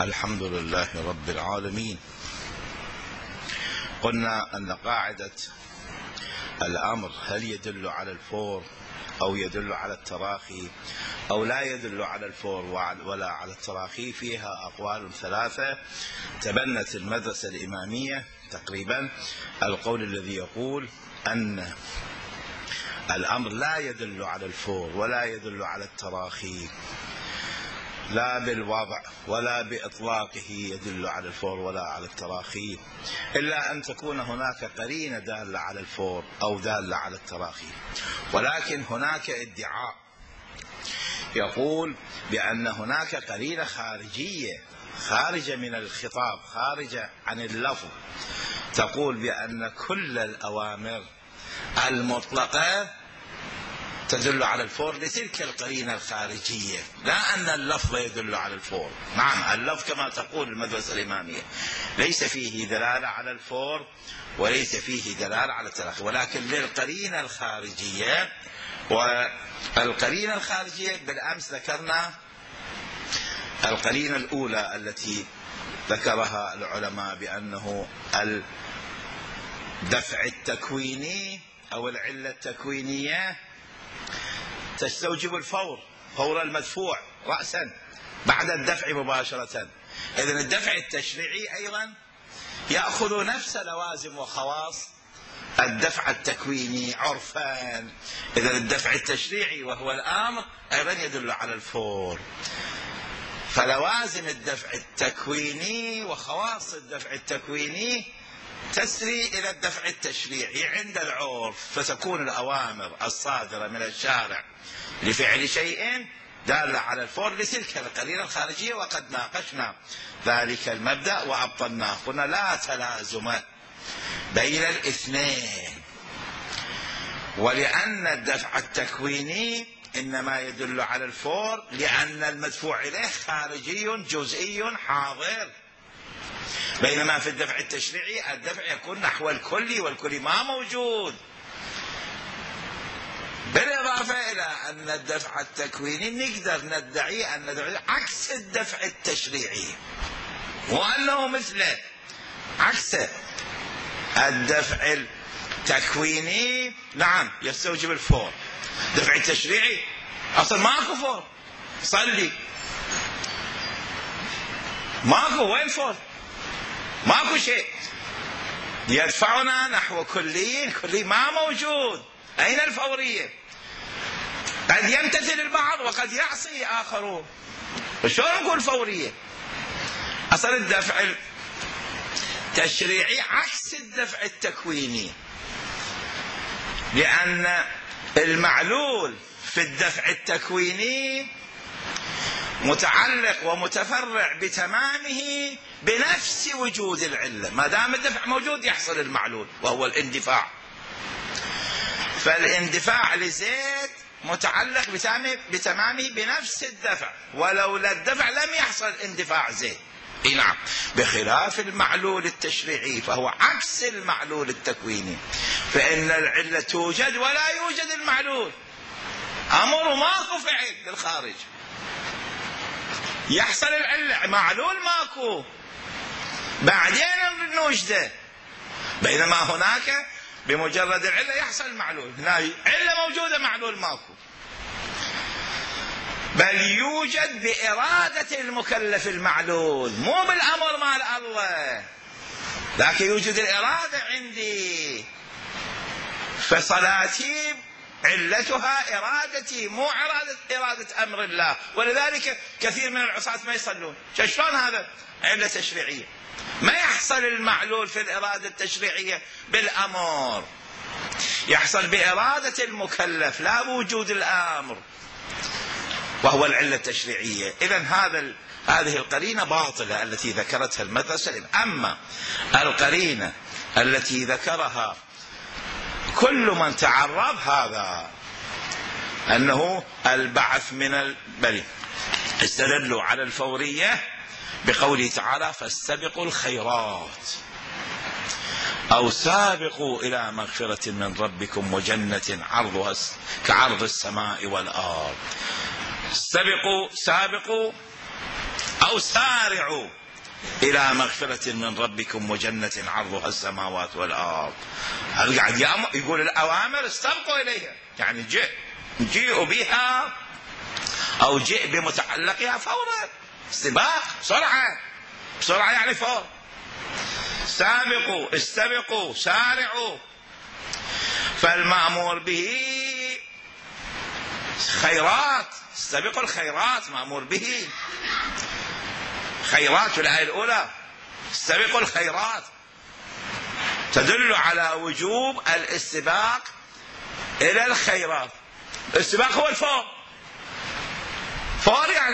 الحمد لله رب العالمين. قلنا أن قاعدة الأمر هل يدل على الفور أو يدل على التراخي أو لا يدل على الفور ولا على التراخي فيها أقوال ثلاثة. تبنت المدرسة الإمامية تقريبا القول الذي يقول أن الأمر لا يدل على الفور ولا يدل على التراخي، لا بالوضع ولا بإطلاقه يدل على الفور ولا على التراخي، إلا أن تكون هناك قرينة دالة على الفور أو دالة على التراخي. ولكن هناك ادعاء يقول بأن هناك قرينة خارجية خارجة من الخطاب، خارجة عن اللفظ، تقول بأن كل الأوامر المطلقة تدل على الفور لتلك القرينة الخارجية، لا أن اللفظ يدل على الفور. نعم، اللفظ كما تقول المدرسة الإمامية ليس فيه دلالة على الفور وليس فيه دلالة على التراخي، ولكن للقرينة الخارجية. والقرينة الخارجية بالأمس ذكرنا القرينة الأولى التي ذكرها العلماء بأنه الدفع التكويني أو العلة التكوينية تستوجب الفور، فور المدفوع رأسا بعد الدفع مباشرة. إذن الدفع التشريعي أيضا يأخذ نفس لوازم وخواص الدفع التكويني عرفا. إذن الدفع التشريعي وهو الأمر أيضا يدل على الفور، فلوازم الدفع التكويني وخواص الدفع التكويني تسري إلى الدفع التشريعي عند العرف، فتكون الأوامر الصادرة من الشارع لفعل شيء دالة على الفور لتلك القرينة الخارجية. وقد ناقشنا ذلك المبدأ وأبطلناه، قلنا لا تلازم بين الاثنين، ولأن الدفع التكويني إنما يدل على الفور لأن المدفوع إليه خارجي جزئي حاضر، بينما في الدفع التشريعي الدفع يكون نحو الكلي والكلي ما موجود. بالإضافة إلى أن الدفع التكويني نقدر ندعي أن ندعي عكس الدفع التشريعي وأنه مثله عكسه. الدفع التكويني نعم يستوجب الفور، الدفع التشريعي أصلا ماكو فور، صلي ماكو، وين فور؟ ماكو شيء يدفعنا نحو كلي، كلي ما موجود، أين الفورية؟ قد يمتثل البعض وقد يعصي آخرون، شلون نقول فورية؟ أصل الدفع التشريعي عكس الدفع التكويني، لأن المعلول في الدفع التكويني متعلق ومتفرع بتمامه بنفس وجود العلة، ما دام الدفع موجود يحصل المعلول وهو الاندفاع. فالاندفاع لزيد متعلق بتمامه بنفس الدفع، ولولا الدفع لم يحصل اندفاع زيد. نعم، بخلاف المعلول التشريعي فهو عكس المعلول التكويني، فإن العلة توجد ولا يوجد المعلول، أمر ماكو فعل بالخارج يحصل العلة، معلول ماكو بعدين نوجده، بينما هناك بمجرد العلة يحصل المعلول، هنا علة موجودة معلول ماكو، بل يوجد بإرادة المكلف المعلول مو بالأمر مال الله، لكن يوجد الإرادة عندي، فصلاتي علتها إرادتي مو إرادة أمر الله. ولذلك كثير من العصاة ما يصلون، شلون هذا؟ علة تشريعية، ما يحصل المعلول في الإرادة التشريعية بالأمر، يحصل بإرادة المكلف لا بوجود الأمر وهو العلة التشريعية. إذن هذه القرينة باطلة التي ذكرتها المدرسة. أما القرينة التي ذكرها كل من تعرض هذا أنه البعث من البري، استدلوا على الفورية بقوله تعالى فاستبقوا الخيرات أو سابقوا إلى مغفرة من ربكم وجنة عرضها كعرض السماء والأرض. سابقوا أو سارعوا إلى مغفرة من ربكم وجنة عرضها السماوات والأرض. قاعد يقول الأوامر استبقوا إليها، يعني جيئوا بها أو جئ بمتعلقها فورا، سباق، بسرعة يعني فور. سابقوا، استبقوا، سارعوا. فالمأمور به خيرات، استبقوا الخيرات مأمور به، خيرات في الآية الأولى، استبقوا الخيرات تدل على وجوب الاستباق إلى الخيرات. الاستباق هو الفور، فور يعني.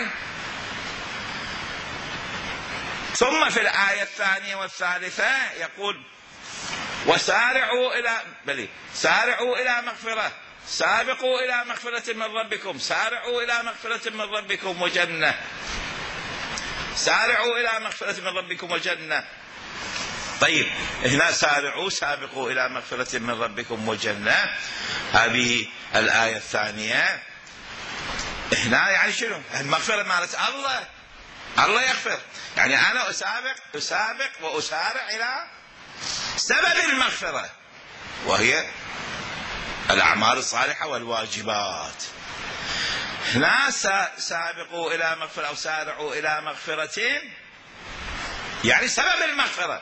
ثم في الآية الثانية والثالثة يقول وسارعوا إلى سارعوا إلى مغفرة، سابقوا إلى مغفرة من ربكم، سارعوا إلى مغفرة من ربكم وجنة، سارعوا إلى مغفرة من ربكم وجنة. طيب هنا سارعوا، سابقوا إلى مغفرة من ربكم وجنة، هذه الآية الثانية. هنا يعني شنو؟ المغفرة مالت الله يغفر، يعني أنا أسابق وأسارع إلى سبب المغفرة، وهي الأعمال الصالحة والواجبات. هنا سابقوا إلى مغفرة أو سارعوا إلى مغفرة يعني سبب المغفرة،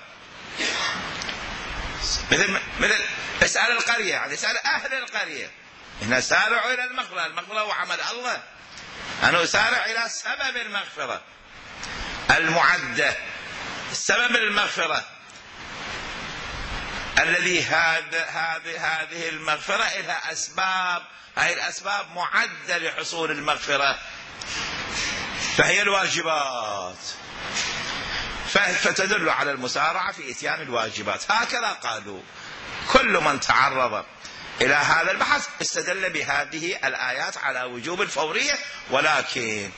مثل اسأل القرية، يعني اسأل أهل القرية. هنا سارعوا إلى المغفرة، المغفرة هو عمل الله، أنا أسارع إلى سبب المغفرة المعدة، سبب المغفرة الذي هذه المغفرة لها أسباب، هذه الأسباب معدة لحصول المغفرة، فهي الواجبات، فتدل على المسارعة في إتيان الواجبات. هكذا قالوا. كل من تعرض إلى هذا البحث استدل بهذه الآيات على وجوب الفورية، ولكن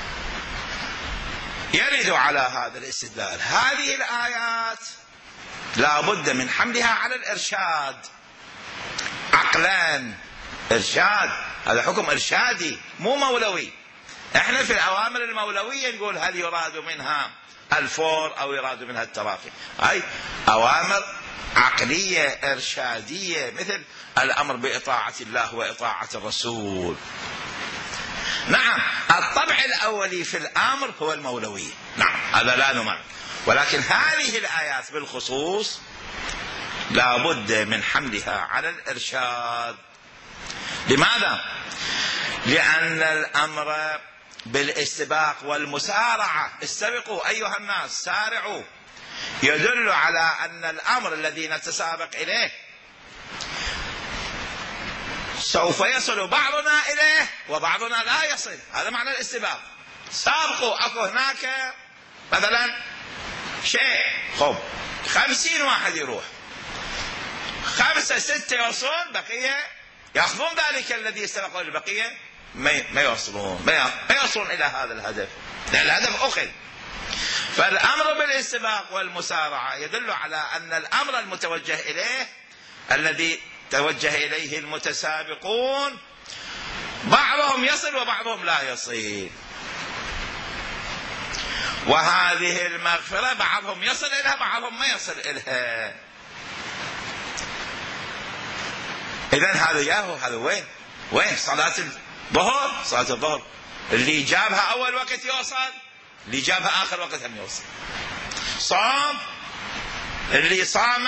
يرد على هذا الاستدلال هذه الآيات لا بد من حملها على الإرشاد عقلا. إرشاد، هذا حكم إرشادي مو مولوي. احنا في الأوامر المولوية نقول هل يراد منها الفور أو يراد منها التراخي، أي أوامر عقلية إرشادية، مثل الأمر بإطاعة الله وإطاعة الرسول. نعم الطبع الأولي في الأمر هو المولوي، نعم هذا لا نمر، ولكن هذه الآيات بالخصوص لا بد من حملها على الإرشاد. لماذا؟ لأن الأمر بالاستباق والمسارعة، استبقوا أيها الناس، سارعوا، يدل على أن الأمر الذي نتسابق إليه سوف يصل بعضنا إليه وبعضنا لا يصل، هذا معنى الاستباق. سابقوا، أكو هناك مثلا شيء، خب 50 واحد يروح، 5 6 يوصلون، بقية يأخذون ذلك الذي استبقوا، البقية ما يوصلون إلى هذا الهدف، لأن الهدف أخذ. فالأمر بالاستباق والمسارعة يدل على أن الأمر المتوجه إليه الذي توجه إليه المتسابقون بعضهم يصل وبعضهم لا يصل، وهذه المغفرة بعضهم يصل إليها بعضهم ما يصل إليها. إذن هذا وين صلاة الظهر اللي جابها أول وقت يوصل، اللي جابها آخر وقت هم يوصل. صام اللي صام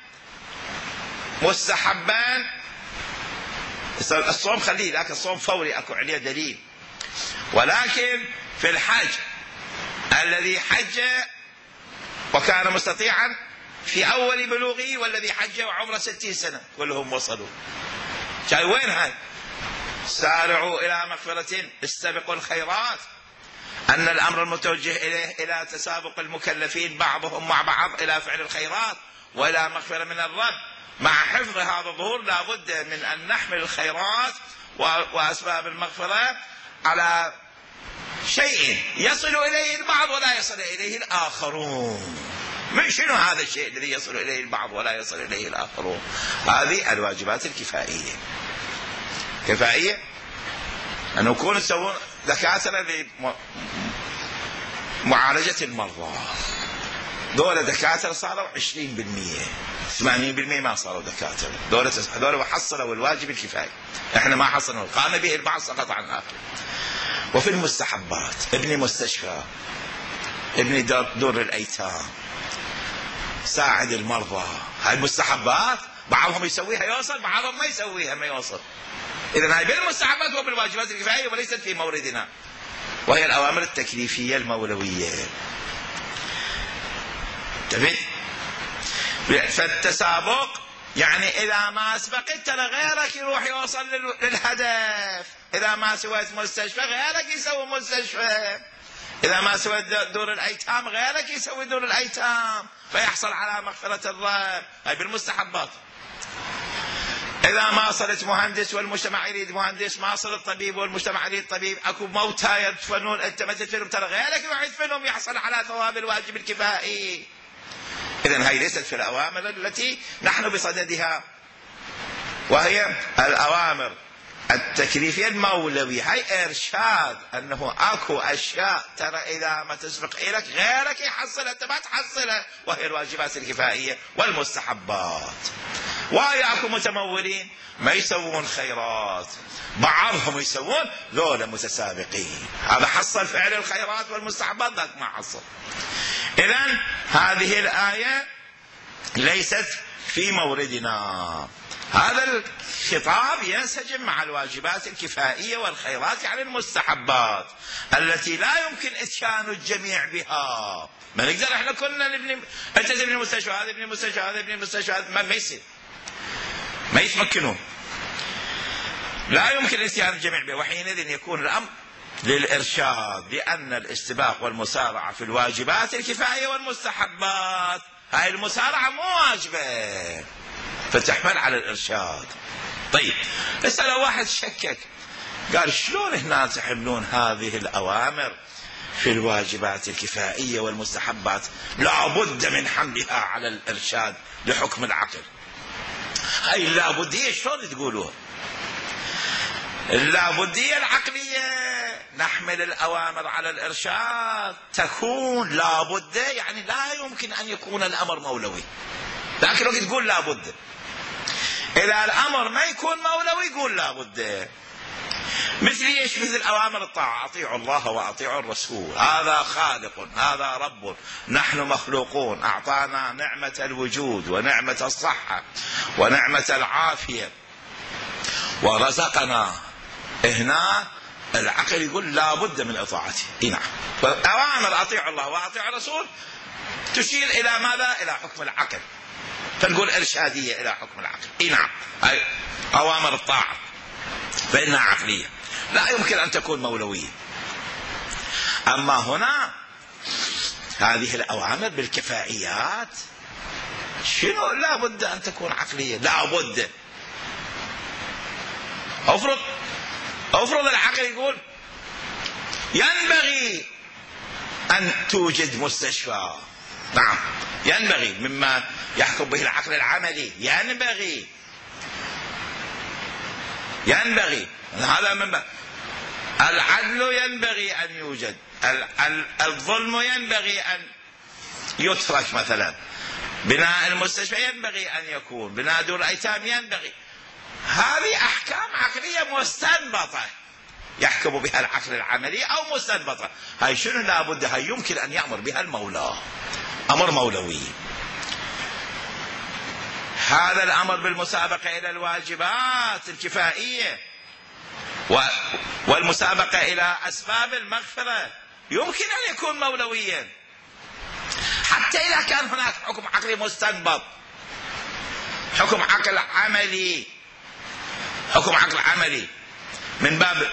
مستحبا، الصوم خليه، لكن الصوم فوري أكو عليه دليل. ولكن في الحج الذي حج وكان مستطيعا في أول بلوغه، والذي حج وعمره 60 سنة كلهم وصلوا. شاي وين هاي؟ سارعوا إلى مغفرة، استبقوا الخيرات، أن الأمر المتوجه إليه إلى تسابق المكلفين بعضهم مع بعض إلى فعل الخيرات وإلى مغفرة من الرب. مع حفظ هذا الظهور لا بد من أن نحمل الخيرات وأسباب المغفرة على شيء يصل إليه البعض ولا يصل إليه الآخرون. من شنو هذا الشيء الذي يصل إليه البعض ولا يصل إليه الآخرون؟ هذه الواجبات الكفائية. أن يكون تسوون دكاترة معالجة المرضى، دولة دكاترة صاروا 20%، 80% ما صاروا دكاترة، دولة حصلوا الواجب الكفاية، احنا ما حصلنا، قام به البعض سقط عن آخر. وفي المستحبات ابني مستشفى، ابني دور الأيتام، ساعد المرضى، هاي المستحبات بعضهم يسويها يوصل، بعضهم ما يسويها ما يوصل. إذن هاي بالمستحبات وبالواجبات الكفاية وليست في موردنا، وهي الأوامر التكليفية المولوية. انتبه، فالتسابق يعني إذا ما سبقت ترى غيرك يروح يوصل للهدف، إذا ما سويت مستشفى غيرك يسوي مستشفى، إذا ما سويت دور الأيتام غيرك يسوي دور الأيتام، فيحصل على مغفرة الرب. هاي بالمستحبات. إذا ما صرت مهندس والمجتمع يريد مهندس، ما صرت طبيب والمجتمع يريد طبيب، أكو موتى يدفنون أنت ما تدفنهم، ترى غيرك يروح يدفنهم يحصل على ثواب الواجب الكفائي. إذن هاي ليست في الأوامر التي نحن بصددها، وهي الأوامر التكليفية المولوية. هاي إرشاد أنه أكو أشياء ترى إذا ما تسبق إليك غيرك يحصل أنت ما تحصلها، وهي الواجبات الكفائية والمستحبات. وياكو متمولين ما يسوون خيرات، بعضهم يسوون، ذولا متسابقين، هذا حصل فعل الخيرات والمستحبات، ذاك ما حصل. إذن هذه الآية ليست في موردنا. هذا الخطاب ينسجم مع الواجبات الكفائية والخيرات، يعني المستحبات التي لا يمكن إتيان الجميع بها. ما نقدر احنا كلنا نبني، انت تبني مستشفى، هذا يبني مستشفى، هذا يبني مستشفى، ما يصير، ما يتمكنون، لا يمكن إتيان الجميع بها. وحينئذ يكون الأمر للإرشاد، لأن الاستباق والمسارعة في الواجبات الكفائية والمستحبات، هاي المسارعة مو واجبة فتحمل على الإرشاد. طيب هسه لو واحد شكك قال شلون هنا تحملون هذه الأوامر في الواجبات الكفائية والمستحبات لابد من حملها على الإرشاد لحكم العقل؟ هاي اللابدية شلون تقولوها؟ اللابدية العقلية نحمل الأوامر على الإرشاد تكون لابد، يعني لا يمكن أن يكون الأمر مولوي، لكن لو تقول لابد. إذا الأمر ما يكون مولوي يقول لابد. مثل ايش؟ مثل أوامر الطاعة، أطيعوا الله وأطيعوا الرسول، هذا خالق، هذا رب، نحن مخلوقون، أعطانا نعمة الوجود ونعمة الصحة ونعمة العافية ورزقنا. هنا العقل يقول لا بد من إطاعته. نعم، فأوامر أطيعوا الله وأطيعوا الرسول تشير إلى ماذا؟ إلى حكم العقل، فنقول إرشادية إلى حكم العقل. نعم، هاي أوامر الطاعة فإنها عقلية، لا يمكن أن تكون مولوية. أما هنا هذه الأوامر بالكفائيات شنو؟ لا بد أن تكون عقلية، لا بد. أفرض العقل يقول ينبغي أن توجد مستشفى. نعم، ينبغي، مما يحكم به العقل العملي، ينبغي هذا من العدل، ينبغي أن يوجد، الظلم ينبغي أن يترك، مثلا بناء المستشفى ينبغي أن يكون، بناء دور الأيتام ينبغي. هذه أحكام عقلية مستنبطة يحكم بها العقل العملي أو مستنبطة. هاي شنو؟ لابد هاي يمكن أن يأمر بها المولى، أمر مولوي. هذا الأمر بالمسابقة إلى الواجبات الكفائية والمسابقة إلى أسباب المغفرة يمكن أن يكون مولويا، حتى إذا كان هناك حكم عقلي مستنبط، حكم عقل عملي، حكم عقل عملي من باب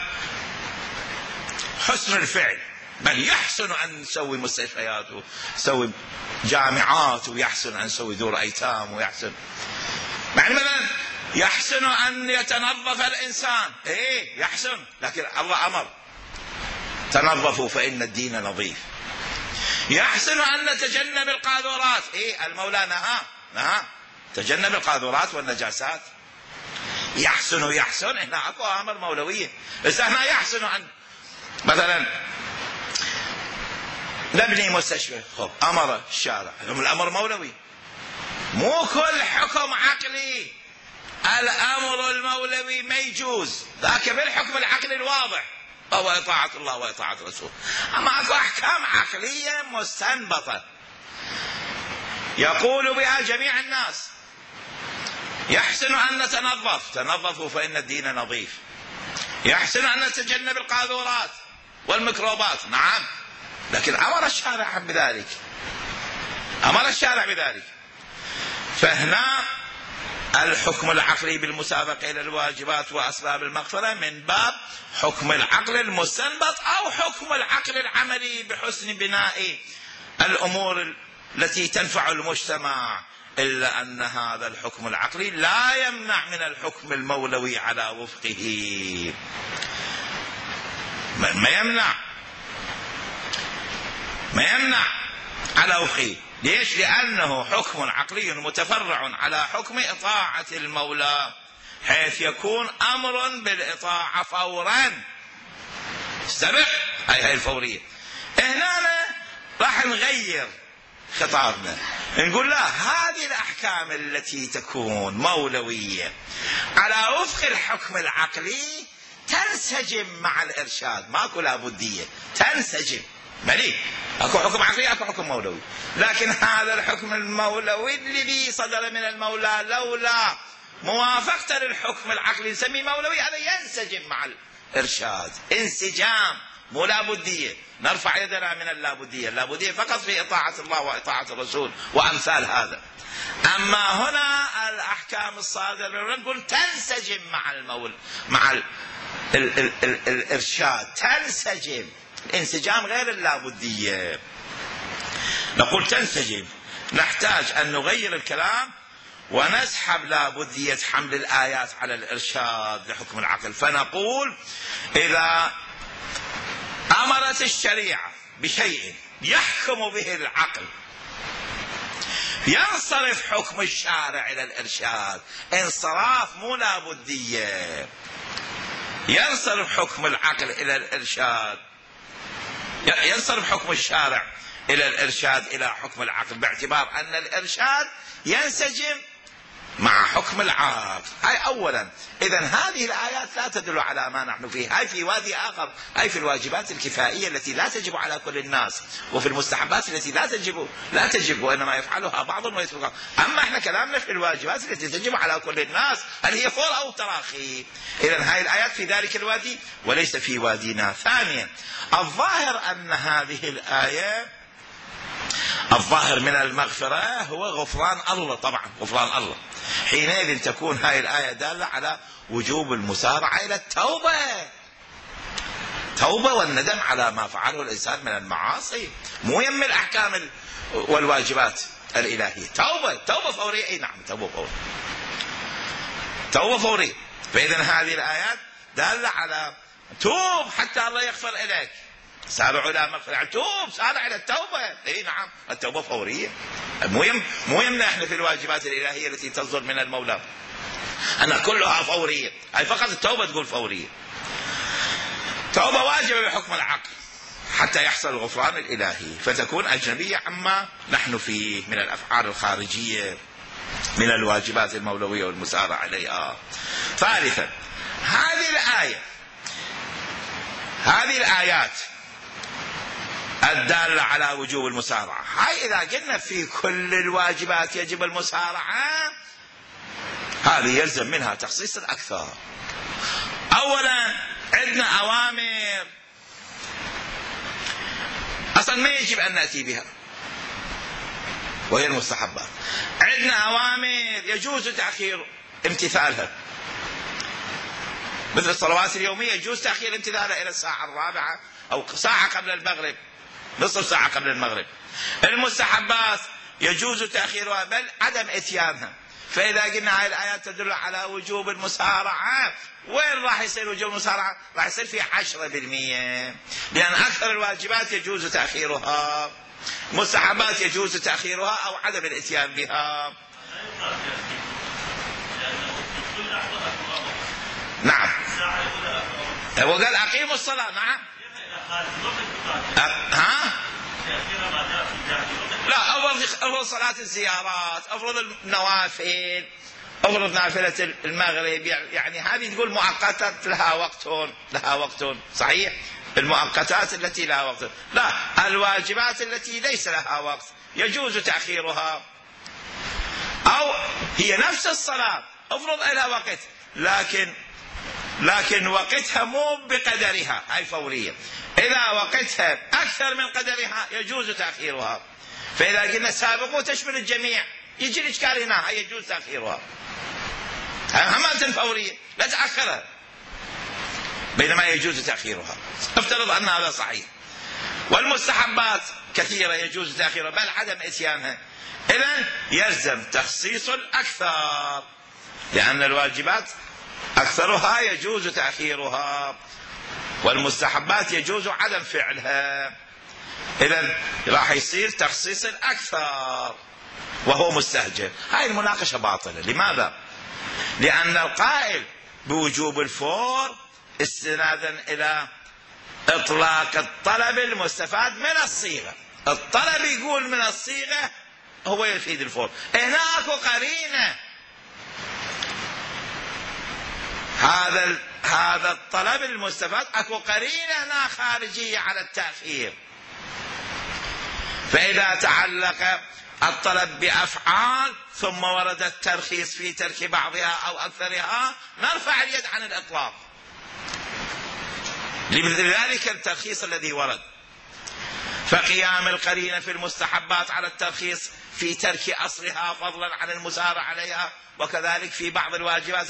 حسن الفعل. بل يحسن أن نسوي مستشفيات ونسوي جامعات، ويحسن أن نسوي دور أيتام، ويحسن يعني مثلا يحسن أن يتنظف الإنسان، يحسن، لكن الله أمر تنظفوا فإن الدين نظيف. يحسن أن نتجنب القاذورات، المولى نهى تجنب القاذورات والنجاسات. يحسن هنا اكو امر مولويه، بس هنا يحسن أن مثلا نبني مستشفى، خب أمر الشارع، الأمر مولوي، مو كل حكم عقلي الأمر المولوي ما يجوز، ذاك بالحكم العقلي الواضح وهو إطاعة الله وإطاعة الرسول. أما أكو أحكام عقلية مستنبطة يقول بها جميع الناس، يحسن أن نتنظف، تنظفوا فإن الدين نظيف، يحسن أن نتجنب القاذورات والميكروبات، نعم، لكن أمر الشارع بذلك، أمر الشارع بذلك. فهنا الحكم العقلي بالمسابقة إلى الواجبات وأسباب المغفرة من باب حكم العقل المستنبط أو حكم العقل العملي بحسن بناء الأمور التي تنفع المجتمع، إلا أن هذا الحكم العقلي لا يمنع من الحكم المولوي على وفقه، ما يمنع على وفقه. ليش؟ لأنه حكم عقلي متفرع على حكم إطاعة المولى، حيث يكون أمر بالإطاعة فورا. استمع، هاي الفورية. هنا راح نغير خطابنا، نقول لا، هذه الأحكام التي تكون مولوية على وفق الحكم العقلي تنسجم مع الإرشاد، ماكو لابدية، تنسجم. مليك اكو حكم عقلي اكو حكم مولوي، لكن هذا الحكم المولوي الذي صدر من المولى لولا موافقته للحكم العقلي نسميه مولوي، هذا ينسجم مع الارشاد، انسجام، مو لابديه. نرفع يدنا من اللابديه، اللابديه فقط في اطاعه الله واطاعه الرسول وامثال هذا. اما هنا الاحكام الصادره نقول تنسجم مع الارشاد، تنسجم، الانسجام غير اللابدية. نقول تنسجم، نحتاج أن نغير الكلام ونسحب لابدية حمل الآيات على الإرشاد لحكم العقل، فنقول إذا أمرت الشريعة بشيء يحكم به العقل ينصرف حكم الشارع إلى الإرشاد، انصراف مو لابدية، ينصرف حكم العقل إلى الإرشاد، ينصرف حكم الشارع إلى الإرشاد إلى حكم العقل، باعتبار أن الإرشاد ينسجم مع حكم العقل. هاي أولا. إذن هذه الآيات لا تدل على ما نحن فيه، هاي في وادي آخر، هاي في الواجبات الكفائية التي لا تجب على كل الناس، وفي المستحبات التي لا تجب وإنما يفعلها بعض ويتركها. أما احنا كلامنا في الواجبات التي تجب على كل الناس، هل هي فور أو تراخي. إذن هاي الآيات في ذلك الوادي وليس في وادينا. ثانيا، الظاهر أن هذه الآية الظاهر من المغفرة هو غفران الله، طبعا غفران الله. حينئذ تكون هاي الآية دالة على وجوب المسارعة إلى التوبة، توبة والندم على ما فعله الإنسان من المعاصي، مو يم الأحكام والواجبات الإلهية، توبة فورية. أي نعم، توبة فورية. فإذا هذه الآيات دالة على توب حتى الله يغفر إليك، سارعوا إلى مغفرة، توب، سارع إلى التوبة. اي نعم، التوبة فورية. مو يمنا احنا في الواجبات الإلهية التي تصدر من المولى أنا كلها فورية، أي فقط التوبة تقول فورية. توبة واجبة بحكم العقل حتى يحصل الغفران الإلهي، فتكون أجنبية عما نحن فيه من الأفعال الخارجية من الواجبات المولوية والمسارعة إليها. ثالثا، هذه الآيات الدالة على وجوب المسارعة، هاي إذا قلنا في كل الواجبات يجب المسارعة، هذه يلزم منها تخصيص أكثر. أولا عندنا أوامر أصلا ما يجب أن نأتي بها وهي المستحبات، عندنا أوامر يجوز تأخير امتثالها، مثل الصلوات اليومية يجوز تأخير امتثالها إلى الساعة 4 أو ساعة قبل المغرب، نصف ساعة قبل المغرب. المستحبات يجوز تأخيرها بل عدم إتيانها. فإذا قلنا هاي الآيات تدل على وجوب المسارعة، وين راح يصير وجوب المسارعة؟ راح يصير في 10%، لأن أكثر الواجبات يجوز تأخيرها، المستحبات يجوز تأخيرها أو عدم الإتيان بها. نعم، هو قال أقيموا الصلاة. نعم، لا، افرض صلاة الزيارات، افرض النوافل، افرض نافلة المغرب، يعني هذه تقول مؤقتات لها وقت صحيح، المؤقتات التي لها وقت. لا، الواجبات التي ليس لها وقت يجوز تأخيرها، أو هي نفس الصلاة افرض لها وقت لكن وقتها مو بقدرها، هاي فورية. إذا وقتها أكثر من قدرها يجوز تأخيرها. فإذا قلنا سابقوا تشمل الجميع يجي الإشكال هنا، هي يجوز تأخيرها، همة فورية لا تأخرها، بينما يجوز تأخيرها. افترض أن هذا صحيح. والمستحبات كثيرة يجوز تأخيرها بل عدم إتيانها. إذن يلزم تخصيص الأكثر، لأن الواجبات أكثرها يجوز تأخيرها، والمستحبات يجوز عدم فعلها. إذن راح يصير تخصيص الأكثر وهو مستهجن. هاي المناقشة باطلة. لماذا؟ لأن القائل بوجوب الفور استنادا إلى إطلاق الطلب المستفاد من الصيغة. الطلب يقول من الصيغة هو يفيد الفور. هناك قرينة، هذا الطلب المستفاد اكو قرينة هنا خارجية على التأخير. فإذا تعلق الطلب بأفعال ثم ورد الترخيص في ترك بعضها أو أكثرها نرفع اليد عن الإطلاق، لذلك الترخيص الذي ورد. فقيام القرينة في المستحبات على الترخيص في ترك أصلها فضلا عن المسارع عليها، وكذلك في بعض الواجبات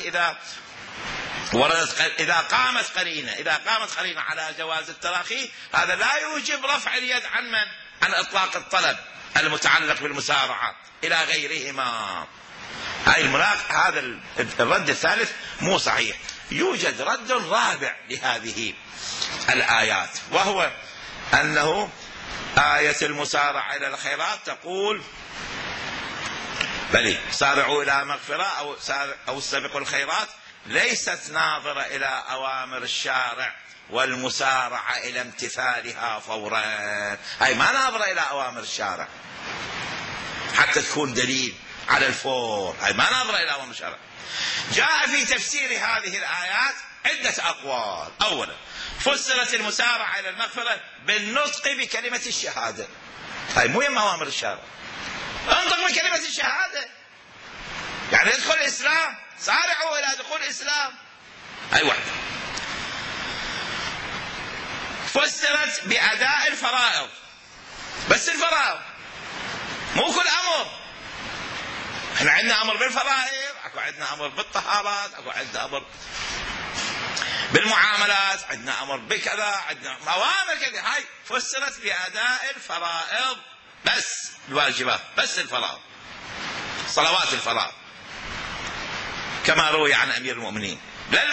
إذا قامت قرينة على جواز التراخي، هذا لا يوجب رفع اليد عن إطلاق الطلب المتعلق بالمسارعة إلى غيرهما. هذا الرد الثالث مو صحيح. يوجد رد رابع لهذه الآيات، وهو أنه آية المسارعة إلى الخيرات تقول بل سارعوا إلى مغفرة أو استبقوا الخيرات، ليست ناظرة إلى أوامر الشارع والمسارعة إلى امتثالها فورا. هاي ما ناظرة إلى أوامر الشارع حتى تكون دليل على الفور، هاي ما ناظرة إلى أوامر الشارع. جاء في تفسير هذه الآيات عدة أقوال. أولا، فسرت المسارعة إلى المغفرة بالنطق بكلمة الشهادة، هاي مو يم أوامر الشارع، انطق بكلمة الشهادة، يعني ادخل الإسلام، سارعوا إلى دخول الإسلام، هاي واحدة. فسرت بأداء الفرائض، بس الفرائض مو كل أمر. احنا عندنا أمر بالفرائض، اكو عندنا أمر بالطهارات، اكو عندنا أمر بالمعاملات، عندنا أمر بكذا، عندنا أوامر كذا. هاي فسرت بأداء الفرائض بس، الواجبات بس، الفرائض، صلوات الفرائض كما روي عن أمير المؤمنين. لا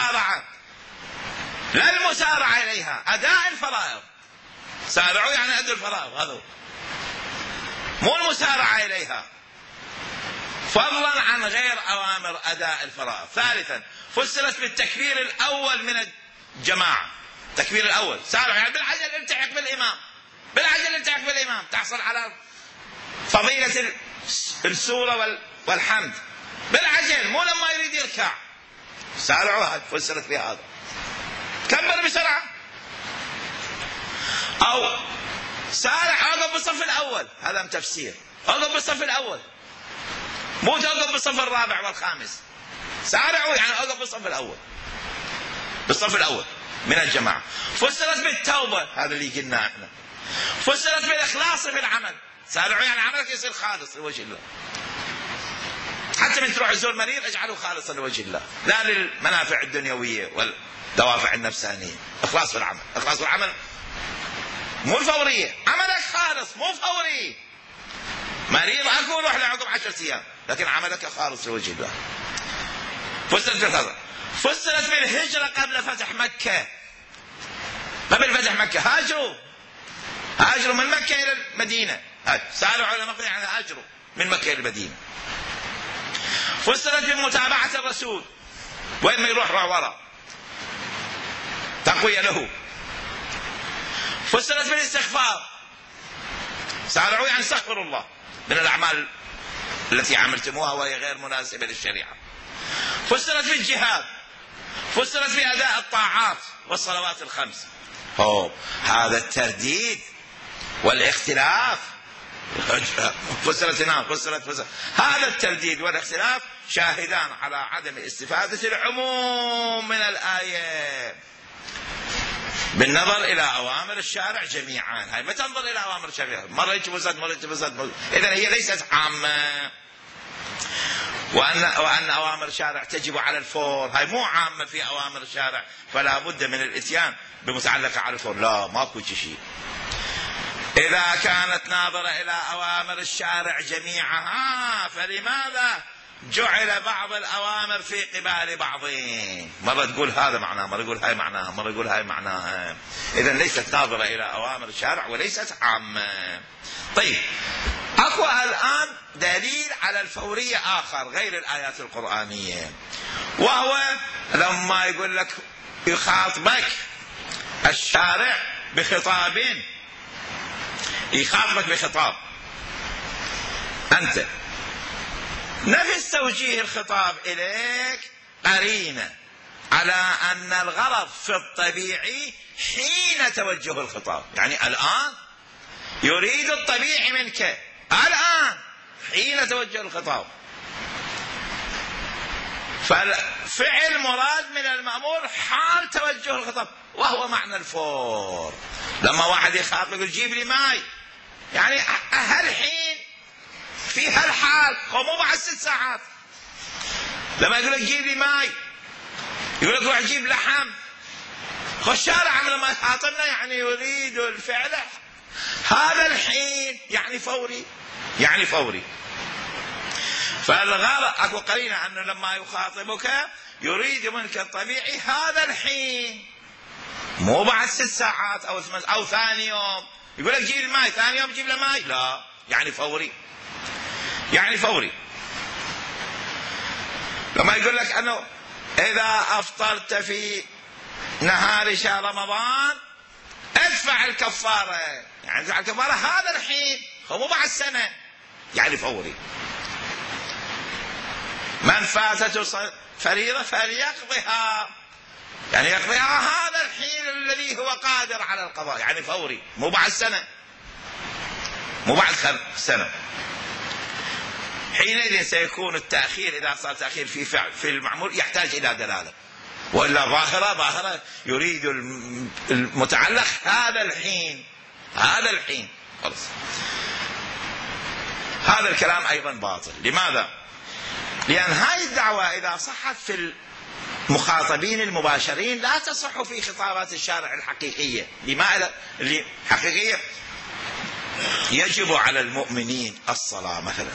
المسارعة إليها، أداء الفرائض. سارعوا يعني أدوا الفرائض، هذا مو المسارعة إليها، فضلا عن غير أوامر أداء الفرائض. ثالثا، فسرت بالتكبير الأول من الجماعة، التكبير الأول، سارعوا يعني بالعجل التحق بالإمام، تحصل على فضيلة السورة والحمد بالعجل، مو لما يريد يركع. سارعوا، فسرت بهذا. كبر بسرعة، أو سارع أوقف بالصف الأول، هذا تفسير. أوقف بالصف الأول، مو توقف بالصف الرابع والخامس. سارعوا يعني أوقف بالصف الأول من الجماعة. فسرت بالتوبة، هذا اللي قلنا احنا. فسرت بالإخلاص في العمل، سارعوا يعني عملك يصير خالص لوجه الله. حتى من تروح تزور مريض اجعله خالصا لوجه الله، لا للمنافع الدنيوية والدوافع النفسانية. إخلاص في العمل، إخلاص في العمل مو الفورية، عملك خالص مو فوري. مريض اكو روح له عقب 10 أيام، لكن عملك خالص لوجه الله. فسرت بالهجرة قبل فتح مكة، قبل فتح مكة هاجروا من مكة إلى المدينة، سارعوا إلى مكة يعني هاجروا من مكة إلى المدينة. فسرت بمتابعة الرسول، وين ما يروح ورا، تقوية له. فسرت بالاستغفار، سارعوا يعني استغفروا الله من الأعمال التي عملتموها وهي غير مناسبة للشريعة. فسرت بالجهاد، فسرت بأداء الطاعات والصلوات الخمس. هذا الترديد والاختلاف فسرت هذا الترديد والاختلاف شاهدان على عدم استفادة العموم من الآية بالنظر إلى أوامر الشارع جميعا. هاي ما تنظر إلى أوامر الشارع مرة يجوزت مرة يجوزت، إذن هي ليست عامة. وأن أوامر الشارع تجب على الفور، هاي مو عامة في أوامر الشارع فلا بد من الإتيان بمتعلقة على الفور، لا ماكو شيء. إذا كانت ناظرة إلى أوامر الشارع جميعها فلماذا جعل بعض الأوامر في قبال بعضين؟ مرة تقول هذا معناه، مرة تقول هاي معناها، مرة تقول هاي معناها. إذن ليست ناظرة إلى أوامر الشارع وليست عامة. طيب أكو الآن دليل على الفورية آخر غير الآيات القرآنية، وهو لما يقول لك يخاطبك الشارع بخطاب، يخاطبك بخطاب أنت، نفس توجيه الخطاب إليك قرينة على أن الغرض في الطبيعي حين توجه الخطاب. يعني الآن يريد الطبيعي منك الآن حين توجه الخطاب، فالفعل مراد من المأمور حال توجه الخطاب، وهو معنى الفور. لما واحد يخاطب يقول جيب لي ماي، يعني هالحين في هالحال، مو بعد 6 ساعات. لما يقول لك جيب لي ماي، يقول لك روح جيب لحم، الشارع لما يخاطبنا يعني يريد الفعل هذا الحين، يعني فوري، يعني فوري. فالغرض اكو قرينه انه لما يخاطبك يريد منك الطبيعي هذا الحين، مو بعد 6 ساعات او ثاني يوم. يقول لك جيب الماء، ثاني يوم جيب له ماء، لا، يعني فوري، يعني فوري. لما يقول لك انه اذا افطرت في نهار شهر رمضان ادفع الكفاره، يعني ادفع الكفاره هذا الحين، مو بعد سنه، يعني فوري. من فاتته فريضه فليقضها، يعني يقضيها هذا الحين الذي هو قادر على القضاء، يعني فوري، مو بعد سنه، مو بعد سنه. حينئذ سيكون التأخير، إذا صار تأخير في المعمول يحتاج إلى دلالة، وإلا ظاهرة يريد المتعلق هذا الحين، هذا الحين خلص. هذا الكلام أيضا باطل. لماذا؟ لأن هذه الدعوة إذا صحت في المخاطبين المباشرين لا تصح في خطابات الشارع الحقيقية. لماذا؟ الحقيقية يجب على المؤمنين الصلاة مثلا،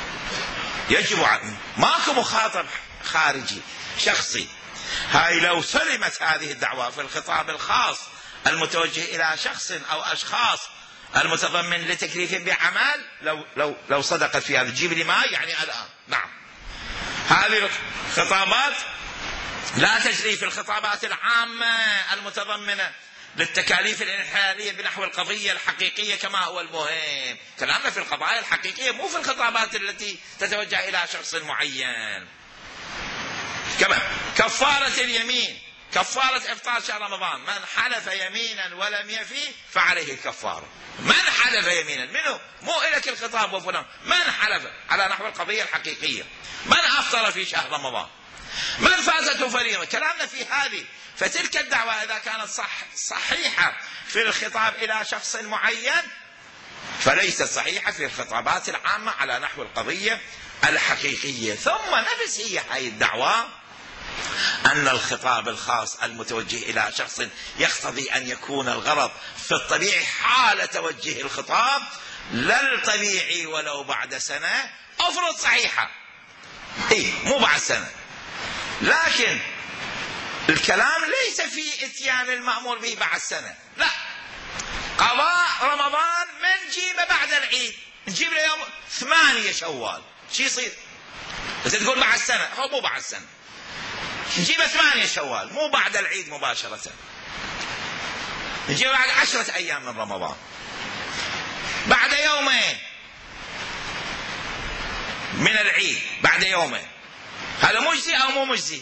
يجب على، ماكو مخاطب خارجي شخصي. هاي لو سلمت هذه الدعوة في الخطاب الخاص المتوجه إلى شخص أو أشخاص المتضمن لتكليف بعمل، لو صدقت في هذا، جيب لي ماء يعني الآن، نعم. هذه الخطابات لا تجري في الخطابات العامة المتضمنة للتكاليف الانحلالية بنحو القضية الحقيقية كما هو المهم. كلامنا في القضايا الحقيقية، مو في الخطابات التي تتوجه إلى شخص معين. كما كفارة اليمين، كفارة إفطار شهر رمضان، من حلف يمينا ولم يفي فعليه الكفارة. من حلف يمينا، منه مو إليك الخطاب وفلان، من حلف على نحو القضية الحقيقية، من أفطر في شهر رمضان، من فاتته فريضة. كلامنا في هذه. فتلك الدعوة إذا كانت صحيحة في الخطاب إلى شخص معين فليست صحيحة في الخطابات العامة على نحو القضية الحقيقية. ثم نفس هي الدعوة أن الخطاب الخاص المتوجه إلى شخص يقتضي أن يكون الغرض في الطبيعي حال توجه الخطاب، لا الطبيعي ولو بعد سنة. أفرض صحيحة، مو بعد سنة، لكن الكلام ليس في اتيان المأمور به بعد سنة، لا. قضاء رمضان من جيبه بعد العيد، نجيب له يوم 8 شوال، شو يصير؟ انت تقول بعد سنة، هو مو بعد سنة، نجيبه 8 شوال، مو بعد العيد مباشرة، نجيبه بعد 10 أيام من رمضان، بعد يومين من العيد، بعد يومين، هذا مجزي أو مو مجزي؟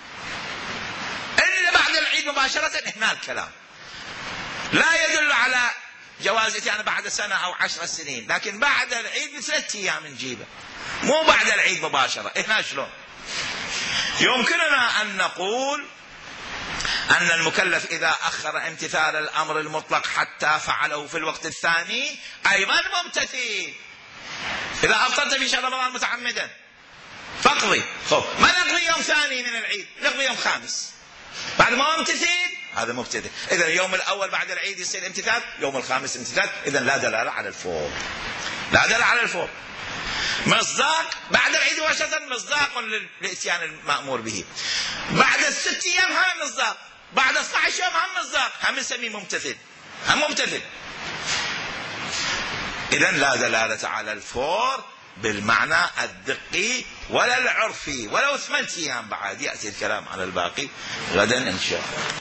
إلا بعد العيد مباشرة هنا الكلام لا يدل على جوازتي أنا بعد سنة أو 10 سنين، لكن بعد العيد ب3 أيام نجيبه، مو بعد العيد مباشرة. هنا شلون؟ يمكننا أن نقول أن المكلف إذا أخر امتثال الأمر المطلق حتى فعله في الوقت الثاني أيضا ممتثل. إذا أفطرت في شهر رمضان متعمدا فاقضي، ما نقضي يوم ثاني من العيد، نقضي يوم خامس بعد ما امتثل، هذا مبتدئ. إذا اليوم الأول بعد العيد يصير امتثال، يوم الخامس امتثال، إذا لا دلالة على الفور، لا دلالة على الفور. مصداق بعد العيد مباشرة مصداق للإتيان المأمور به. بعد 6 أيام هم مصداق، بعد 12 يوم هم مصداق، هم نسميه ممتثل، هم ممتثل. إذا لا دلالة على الفور بالمعنى الدقي ولا العرفي، ولو 8 أيام بعد. يأتي الكلام على الباقي غدا إن شاء الله.